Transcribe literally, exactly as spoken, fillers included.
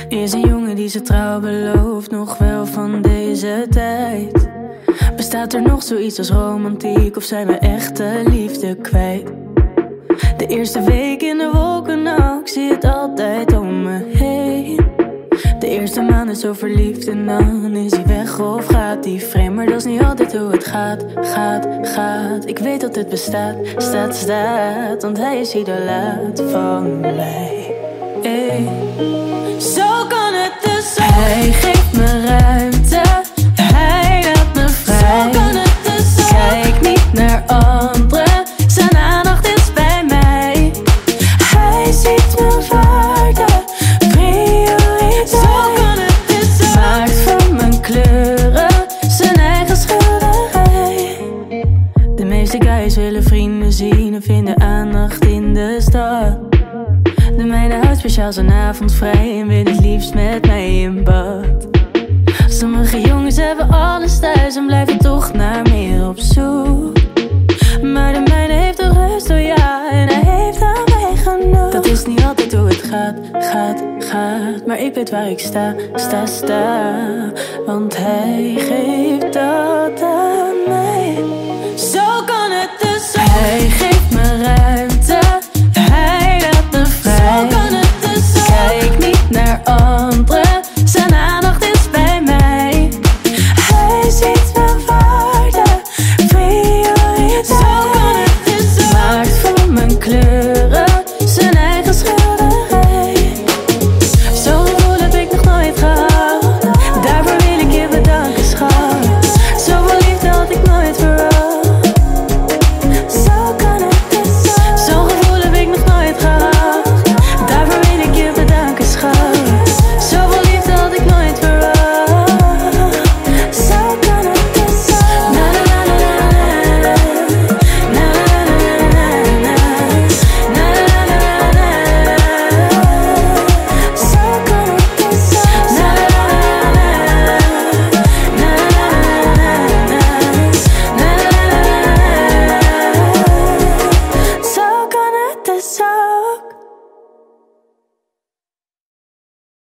Is een jongen die zijn trouw belooft, nog wel van deze tijd. Bestaat er nog zoiets als romantiek, of zijn we echte liefde kwijt? De eerste week in de wolken, nou, ik zie het altijd om me heen. De eerste maand is zo verliefd en dan is hij weg of gaat hij vreemd. Maar dat is niet altijd hoe het gaat, gaat, gaat. Ik weet dat het bestaat, staat, staat, want hij is idolaat van mij. Hey. Zo kan het dus zijn. Hij geeft me ruimte, hij laat me vrij. Zo kan het dus zijn. Kijk niet naar anderen, zijn aandacht is bij mij. Hij ziet mijn waarde, prioriteit. Zo kan het dus zijn. Maakt van mijn kleuren zijn eigen schilderij. De meeste guys willen vrienden zien en vinden aandacht in de stad. De mijne houdt speciaal zijn avond vrij en wil het liefst met mij in bad. Sommige jongens hebben alles thuis en blijven toch naar meer op zoek. Maar de mijne heeft de rust, oh ja, en hij heeft aan mij genoeg. Dat is niet altijd hoe het gaat, gaat, gaat. Maar ik weet waar ik sta, sta, sta. Want hij geeft dat aan mij. Zo kan het dus zijn. Hij geeft